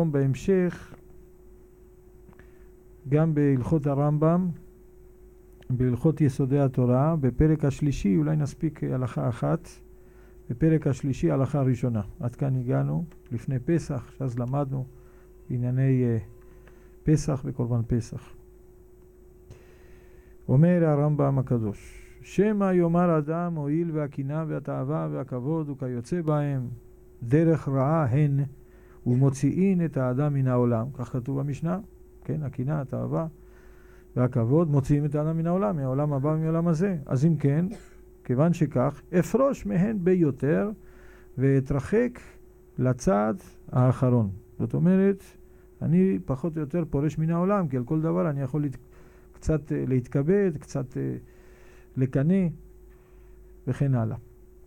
היום בהמשך, גם בהלכות הרמב"ם, בהלכות יסודי התורה, בפרק השלישי, אולי נספיק הלכה אחת, בפרק השלישי הלכה הראשונה. עד כאן הגענו לפני פסח, שאז למדנו בענייני פסח וקורבן פסח. אומר הרמב"ם הקדוש, שמא יאמר אדם הואיל והקנאה והתאווה והכבוד וכיוצא בהם דרך רעה הן ומוציאין את האדם מן העולם. כך כתוב במשנה, כן, הקנאה, התאווה והכבוד מוציאים את האדם מן העולם, מהעולם הבא ומהעולם הזה. אז אם כן, כיוון שכך, אפרוש מהן ביותר ואתרחק לצד האחרון. זאת אומרת, אני פחות או יותר פורש מן העולם, כי על כל דבר אני יכול קצת להתכבד, קצת לקנא וכן הלאה.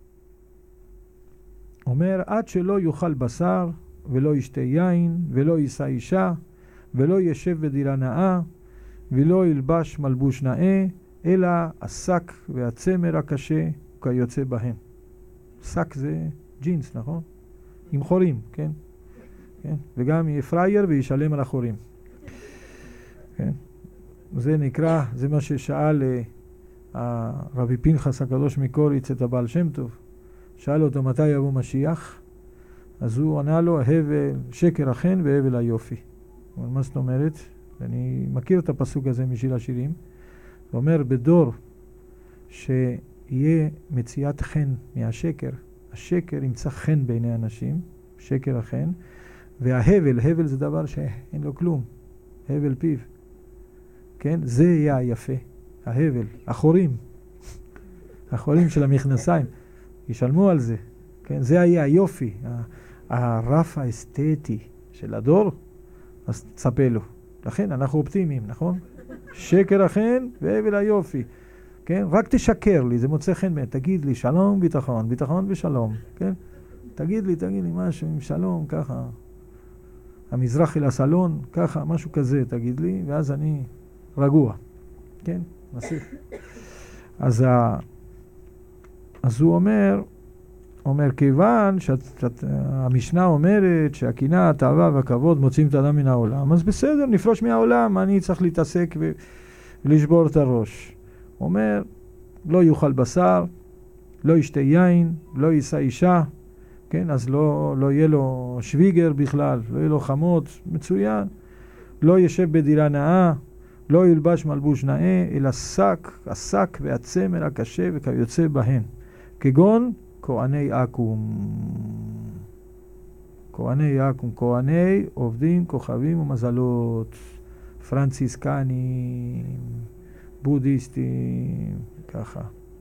אומר, עד שלא יאכל בשר ולא ישתה יין ולא יישא אישה ולא ישב בדירה נאה ולא ילבש מלבוש נאה, אלא השק והצמר הקשה כיוצא בהם. שק זה ג'ינס, נכון? עם חורים, כן? כן? וגם יהיה פרייר וישלם על החורים. כן? זה נקרא, זה מה ששאל רבי פנחס הקדוש מקוריץ את הבעל שם טוב. שאל אותו מתי יבוא משיח, אז הוא ענה לו, הבל שקר החן והבל היופי. אבל מה זאת אומרת? אני מכיר את הפסוק הזה משיר השירים. הוא אומר, בדור שיהיה מציאת חן מהשקר, השקר ימצא חן בעיני אנשים, שקר החן, וההבל, הבל זה דבר שאין לו כלום, הבל פיו. כן? זה יהיה היפה, ההבל, החורים, החורים של המכנסיים, ישלמו על זה. כן? זה יהיה היופי, הרף האסתטי של הדור, אז תצפה לו. לכן אנחנו אופטימיים, נכון? שקר החן והבל היופי. כן? רק תשקר לי, זה מוצא חן, תגיד לי שלום, ביטחון, ביטחון ושלום. כן? תגיד לי משהו עם שלום, ככה. המזרח אל הסלון, ככה, משהו כזה, תגיד לי, ואז אני רגוע. כן? נסיך. אז הוא אומר, כיוון שהמשנה אומרת שהקנאה, התאווה והכבוד מוציאים את האדם מן העולם, אז בסדר, נפרוש מהעולם, אני צריך להתעסק ולשבור את הראש. הוא אומר, לא יאכל בשר, לא ישתה יין, לא יישא אישה, כן, אז לא יהיה לו שוויגר בכלל, לא יהיה לו חמות, מצוין. לא ישב בדירה נאה, לא ילבש מלבוש נאה, אלא השק והצמר הקשה וכיוצא בהן. כגון כהני עכו"ם. כהני עכו"ם, כהני עובדים, כוכבים ומזלות, פרנציסקנים, בודהיסטים, ככה.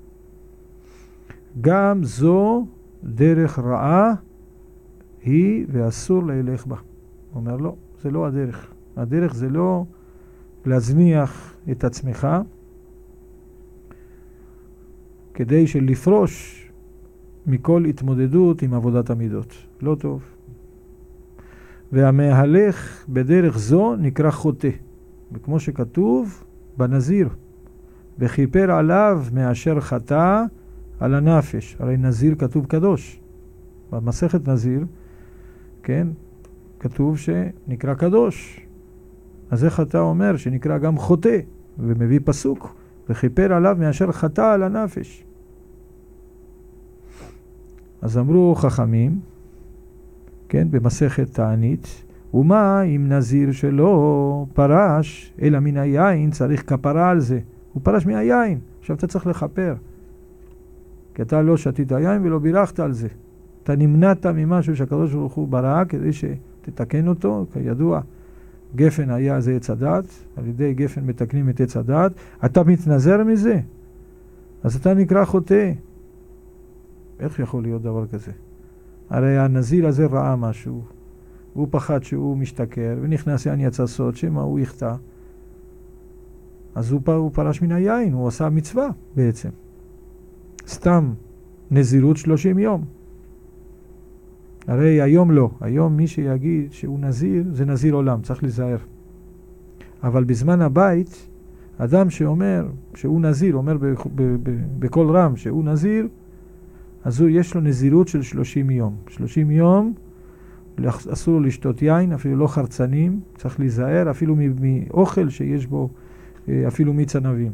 גם זו דרך רעה היא ואסור להלך בה. הוא אומר לא, זה לא הדרך. הדרך זה לא להזניח את עצמך כדי שלפרוש מכל התמודדות עם עבודת המידות. לא טוב. והמהלך בדרך זו נקרא חוטא. וכמו שכתוב בנזיר, וכיפר עליו מאשר חטא על הנפש. הרי נזיר כתוב קדוש. במסכת נזיר, כן, כתוב שנקרא קדוש. אז איך אתה אומר שנקרא גם חוטא? ומביא פסוק, וכיפר עליו מאשר חטא על הנפש. אז אמרו חכמים, כן, במסכת תענית, ומה אם נזיר שלו פרש, אלא מן היין צריך כפרה על זה. הוא פרש מהיין, עכשיו אתה צריך לכפר. כי אתה לא שתית יין ולא בירכת על זה. אתה נמנעת ממשהו שהקדוש ברוך הוא ברא כדי שתתקן אותו, כידוע. גפן היה זה עץ הדת, על ידי גפן מתקנים את עץ הדת, אתה מתנזר מזה, אז אתה נקרא חוטא. איך יכול להיות דבר כזה? הרי הנזיר הזה ראה משהו, הוא פחד שהוא משתכר, ונכנס יין יצא סוד, שמה הוא יחטא, אז הוא פרש מן היין, הוא עשה מצווה בעצם. סתם נזירות 30 יום. הרי היום לא. היום מי שיגיד שהוא נזיר, זה נזיר עולם, צריך להיזהר. אבל בזמן הבית, אדם שאומר שהוא נזיר, אומר בכל רם שהוא נזיר, אז יש לו נזירות של 30 יום. 30 יום אסור לו לשתות יין, אפילו לא חרצנים, צריך להיזהר, אפילו מאוכל שיש בו אפילו מיץ ענבים.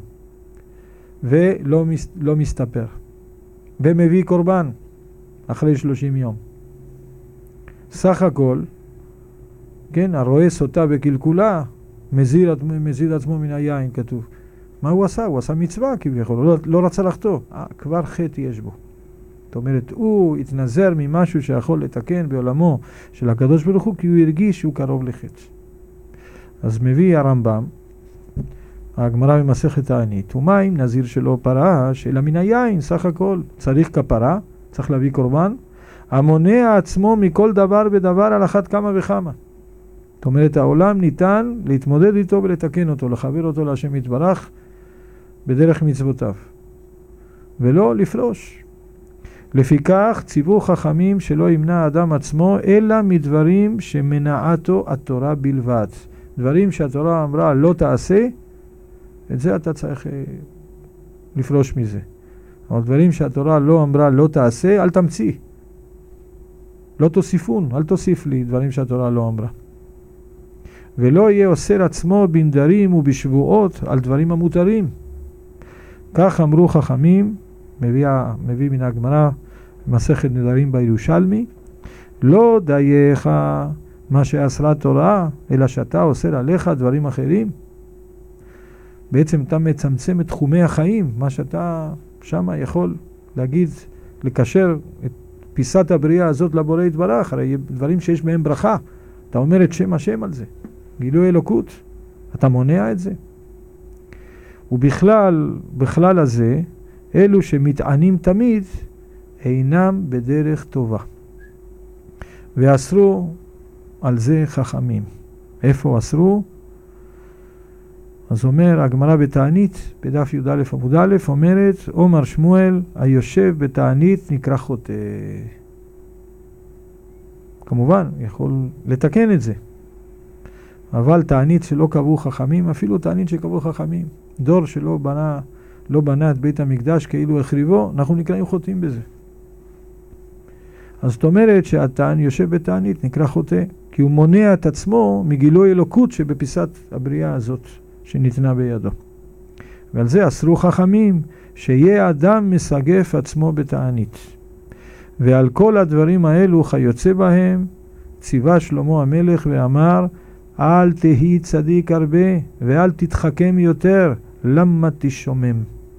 ולא מסתפר. ומביא קורבן אחרי 30 יום. סך הכל, כן, הרואה סוטה בקלקולה, מזיד עצמו מן היין, כתוב. מה הוא עשה? הוא עשה מצווה כביכול, לא רצה לחטוא. כבר חטא יש בו. זאת אומרת, הוא התנזר ממשהו שיכול לתקן בעולמו של הקדוש ברוך הוא, כי הוא הרגיש שהוא קרוב לחטא. אז מביא הרמב"ם, הגמרא במסכת תענית, ומה אם נזיר שלא פרש, אלא מן היין, סך הכל. צריך כפרה, צריך להביא קורבן, המונע עצמו מכל דבר ודבר על אחת כמה וכמה. זאת אומרת, העולם ניתן להתמודד איתו ולתקן אותו, לחבר אותו להשם יתברך בדרך מצוותיו, ולא לפרוש. לפיכך ציוו חכמים שלא ימנע האדם עצמו, אלא מדברים שמנעתו התורה בלבד. דברים שהתורה אמרה לא תעשה, את זה אתה צריך לפרוש מזה. אבל דברים שהתורה לא אמרה לא תעשה, אל תמציא. לא תוסיפון, אל תוסיף לי דברים שהתורה לא אמרה. ולא יהיה אוסר עצמו בנדרים ובשבועות על דברים המותרים. כך אמרו חכמים, מביא מן הגמרא מסכת נדרים בירושלמי, לא דייך מה שאסרה תורה, אלא שאתה אוסר עליך דברים אחרים. בעצם אתה מצמצם את תחומי החיים, מה שאתה שם יכול להגיד, לקשר את פיסת הבריאה הזאת לבורא יתברך, הרי דברים שיש בהם ברכה, אתה אומר את שם השם על זה, גילוי אלוקות, אתה מונע את זה. ובכלל הזה, אלו שמתענים תמיד, אינם בדרך טובה. ואסרו על זה חכמים. איפה אסרו? אז אומר הגמרא בתענית, בדף י"א עמוד א', אומרת, אומר שמואל, היושב בתענית נקרא חוטא. כמובן, יכול לתקן את זה. אבל תענית שלא קבעו חכמים, אפילו תענית שקבעו חכמים, דור שלא בנה את בית המקדש כאילו החריבו, אנחנו נקראים חוטאים בזה. אז זאת אומרת שהתען יושב בתענית נקרא חוטא, כי הוא מונע את עצמו מגילוי אלוקות שבפיסת הבריאה הזאת שניתנה בידו. ועל זה אסרו חכמים שיהיה אדם מסגף עצמו בתענית. ועל כל הדברים האלו חיוצא בהם ציווה שלמה המלך ואמר, אל תהי צדיק הרבה ואל תתחכם יותר, למה תשומם.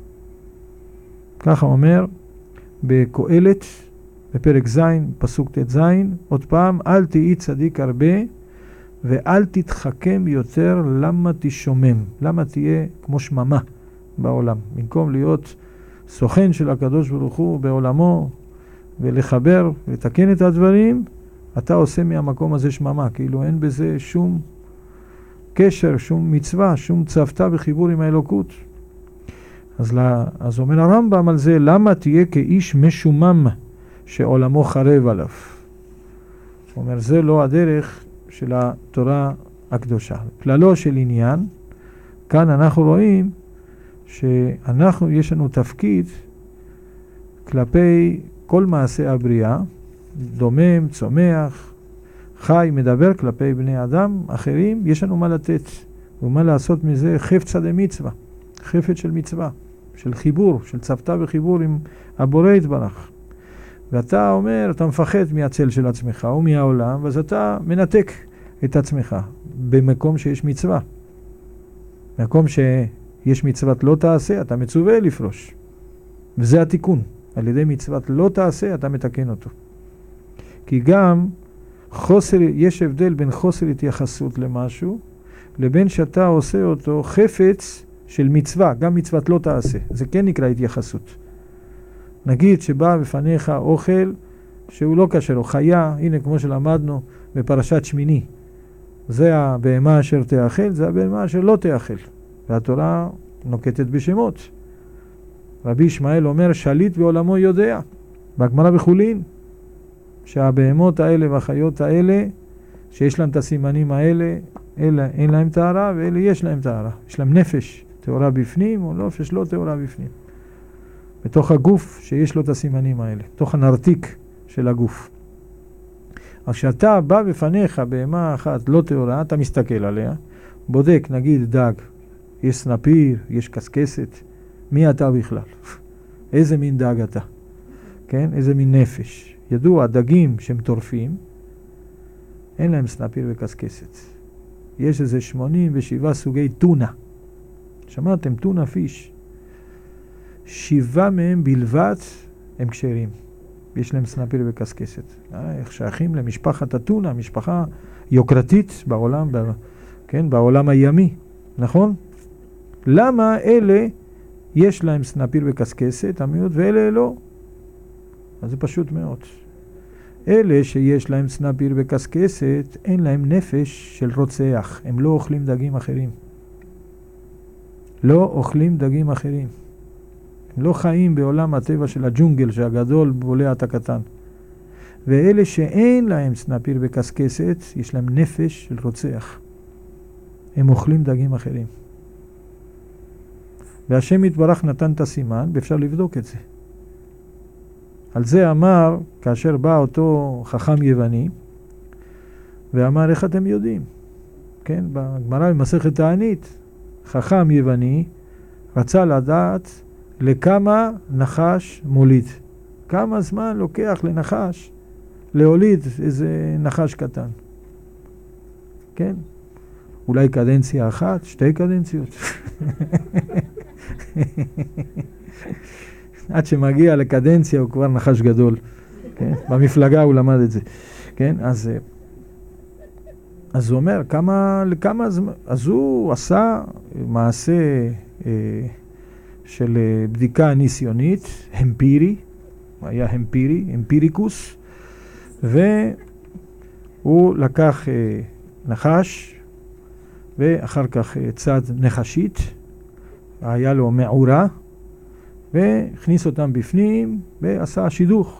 ככה אומר בקהלת בפרק ז' פסוק ט"ז, עוד פעם, אל תהי צדיק הרבה ואל תתחכם יותר, למה תשומם. למה תהיה כמו שממה בעולם, במקום להיות סוכן של הקדוש ברוך הוא בעולמו ולחבר ולתקן את הדברים, אתה עושה מהמקום הזה שממה, כאילו אין בזה שום קשר, שום מצווה, שום צוותא בחיבור עם האלוקות. אז אומר הרמב"ם על זה, למה תהיה כאיש משומם שעולמו חרב עליו. הוא אומר, זה לא הדרך של התורה הקדושה. כללו של עניין, כאן אנחנו רואים שאנחנו, יש לנו תפקיד כלפי כל מעשה הבריאה, דומם, צומח, חי, מדבר כלפי בני אדם אחרים, יש לנו מה לתת ומה לעשות מזה חפצא דמצווה, חפץ של מצווה, של חיבור, של צוותא וחיבור עם הבורא יתברך. ואתה אומר, אתה מפחד מהצל של עצמך ומהעולם, ואז אתה מנתק את עצמך במקום שיש מצווה. במקום שיש מצוות לא תעשה, אתה מצווה לפרוש. וזה התיקון. על ידי מצוות לא תעשה, אתה מתקן אותו. כי גם יש הבדל בין חוסר התייחסות למשהו, לבין שאתה עושה אותו חפץ של מצווה, גם מצוות לא תעשה. זה כן נקרא התייחסות. נגיד שבא בפניך אוכל שהוא לא כשר, או חיה, הנה כמו שלמדנו בפרשת שמיני. זה הבהמה אשר תאכל, זה הבהמה אשר לא תאכל. והתורה נוקטת בשמות. רבי ישמעאל אומר, שליט בעולמו יודע, בגמרא בחולין, שהבהמות האלה והחיות האלה, שיש להם את הסימנים האלה, אין להם טהרה, ואלה יש להם טהרה. יש להם נפש טהורה בפנים, או נפש לא טהורה בפנים. בתוך הגוף שיש לו את הסימנים האלה, בתוך הנרתיק של הגוף. אז כשאתה בא בפניך בהמה אחת לא טהורה, אתה מסתכל עליה, בודק, נגיד דג, יש סנפיר, יש קסקסת, מי אתה בכלל? איזה מין דג אתה? כן? איזה מין נפש? ידוע, דגים שהם טורפים, אין להם סנפיר וקסקסת. יש איזה 87 סוגי טונה. שמעתם? טונה פיש. 7 מהם בלבד הם כשרים. יש להם סנפיר וקסקסת. איך שייכים למשפחת הטונה, משפחה יוקרתית בעולם, כן? בעולם הימי. נכון? למה אלה יש להם סנפיר וקסקסת, המיעוט, ואלה לא? אז זה פשוט מאוד. אלה שיש להם סנפיר וקסקסת, אין להם נפש של רוצח. הם לא אוכלים דגים אחרים. לא אוכלים דגים אחרים. הם לא חיים בעולם הטבע של הג'ונגל, שהגדול בולע את הקטן. ואלה שאין להם סנפיר וקסקסת, יש להם נפש של רוצח. הם אוכלים דגים אחרים. והשם יתברך נתן את הסימן, ואפשר לבדוק את זה. על זה אמר, כאשר בא אותו חכם יווני, ואמר, איך אתם יודעים? כן, בגמרא במסכת תענית, חכם יווני רצה לדעת לכמה נחש מוליד. כמה זמן לוקח לנחש להוליד איזה נחש קטן. כן? אולי קדנציה אחת, 2 קדנציות. עד שמגיע לקדנציה הוא כבר נחש גדול. כן? במפלגה הוא למד את זה. כן? אז הוא אומר, לכמה זמן, אז הוא עשה מעשה של בדיקה ניסיונית, אמפירי, היה אמפיריקוס, והוא לקח נחש, ואחר כך צד נחשית, היה לו מעורה, והכניס אותם בפנים, ועשה שידוך.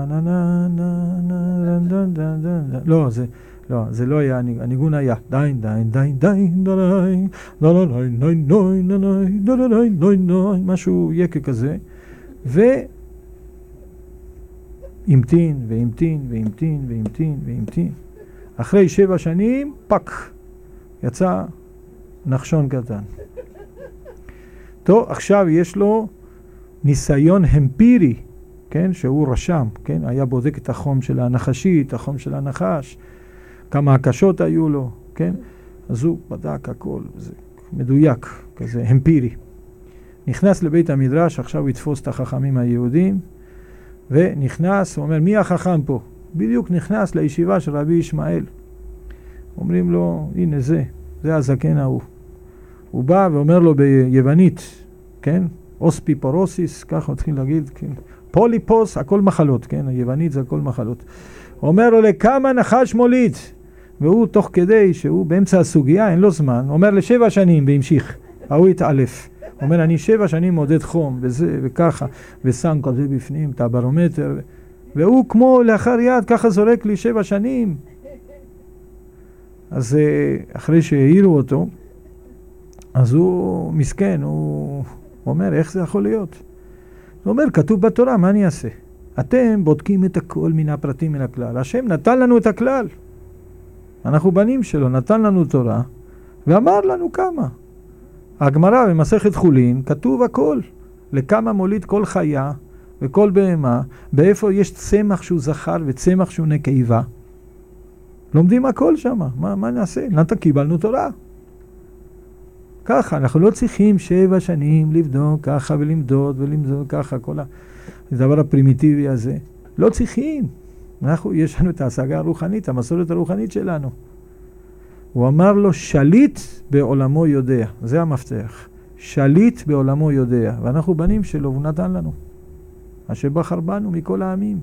לא, זה לא היה, הניגון היה דיין, דיין, דיין, דיין, דיין, דיין, דיין, דיין, דיין, משהו יקה כזה, והמתין, והמתין, והמתין, והמתין, והמתין. אחרי 7 שנים, פק, יצא נחשון קטן. טוב, עכשיו יש לו ניסיון אמפירי, כן, שהוא רשם, כן, היה בודק את החום של הנחשית, החום של הנחש, כמה הקשות היו לו, כן? אז הוא בדק הכל, זה מדויק, כזה אמפירי. נכנס לבית המדרש, עכשיו הוא יתפוס את החכמים היהודים, ונכנס, הוא אומר, מי החכם פה? בדיוק נכנס לישיבה של רבי ישמעאל. אומרים לו, הנה זה הזקן ההוא. הוא בא ואומר לו ביוונית, כן? אוספיפורוסיס, ככה מתחיל להגיד, כן? פוליפוס, הכל מחלות, כן? היוונית זה הכל מחלות. הוא אומר לו, לכמה נחש מוליד? והוא תוך כדי שהוא באמצע הסוגיה, אין לו זמן, אומר ל7 שנים והמשיך. ההוא התעלף. הוא אומר, אני 7 שנים מודד חום, וזה וככה, ושם כזה בפנים, את הברומטר, והוא כמו לאחר יד, ככה זורק לי 7 שנים. אז אחרי שהעירו אותו, אז הוא מסכן, הוא אומר, איך זה יכול להיות? הוא אומר, כתוב בתורה, מה אני אעשה? אתם בודקים את הכל מן הפרטים מן הכלל. השם נתן לנו את הכלל. אנחנו בנים שלו, נתן לנו תורה, ואמר לנו כמה. הגמרא במסכת חולין, כתוב הכל. לכמה מוליד כל חיה וכל בהמה, באיפה יש צמח שהוא זכר וצמח שהוא נקבה. לומדים הכל שם, מה נעשה? קיבלנו תורה. ככה, אנחנו לא צריכים 7 שנים לבדוק ככה ולמדוד ככה, כל הדבר הפרימיטיבי הזה. לא צריכים. יש לנו את ההשגה הרוחנית, המסורת הרוחנית שלנו. הוא אמר לו, שליט בעולמו יודע. זה המפתח. שליט בעולמו יודע. ואנחנו בנים שלו, והוא נתן לנו. אשר בחר בנו מכל העמים.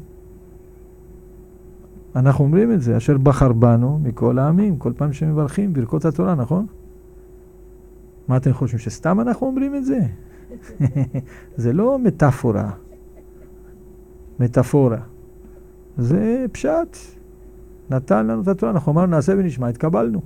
אנחנו אומרים את זה, אשר בחר בנו מכל העמים. כל פעם שמברכים ברכות התורה, נכון? מה אתם חושבים, שסתם אנחנו אומרים את זה? זה לא מטאפורה. מטאפורה. זה פשט. נתן לנו את התורה, אנחנו אמרנו נעשה ונשמע, התקבלנו.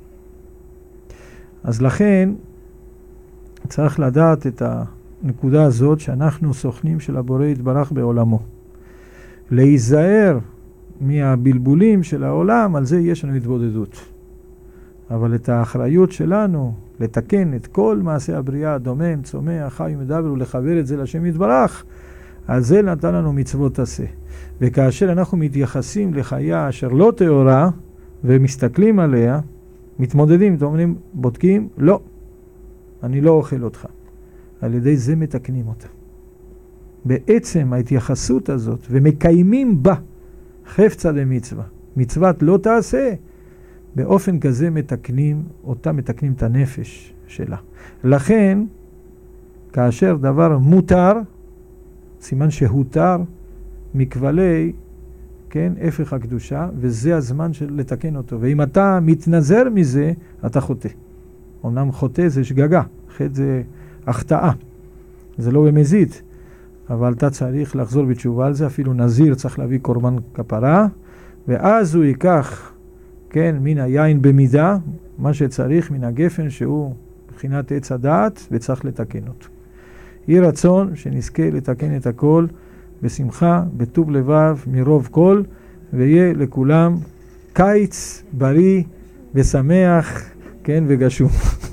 אז לכן צריך לדעת את הנקודה הזאת שאנחנו סוכנים של הבורא יתברך בעולמו. להיזהר מהבלבולים של העולם, על זה יש לנו התבודדות. אבל את האחריות שלנו לתקן את כל מעשה הבריאה, דומם, צומח, חי ומדבר, ולחבר את זה לשם יתברך, על זה נתן לנו מצוות עשה. וכאשר אנחנו מתייחסים לחיה אשר לא טהורה, ומסתכלים עליה, מתמודדים, אומרים, בודקים, לא, אני לא אוכל אותך. על ידי זה מתקנים אותה. בעצם ההתייחסות הזאת, ומקיימים בה חפצה למצווה, מצוות לא תעשה, באופן כזה מתקנים אותה, מתקנים את הנפש שלה. לכן, כאשר דבר מותר, סימן שהותר, מכבלי, כן, הפך הקדושה, וזה הזמן של לתקן אותו. ואם אתה מתנזר מזה, אתה חוטא. אמנם חוטא זה שגגה, חטא זה החטאה. זה לא במזיד, אבל אתה צריך לחזור בתשובה על זה, אפילו נזיר צריך להביא קורבן כפרה, ואז הוא ייקח, כן, מן היין במידה, מה שצריך מן הגפן שהוא מבחינת עץ הדעת, וצריך לתקן אותו. יהי רצון שנזכה לתקן את הכל בשמחה, בטוב לבב, מרוב כל, ויהיה לכולם קיץ בריא ושמח, כן, וגשום.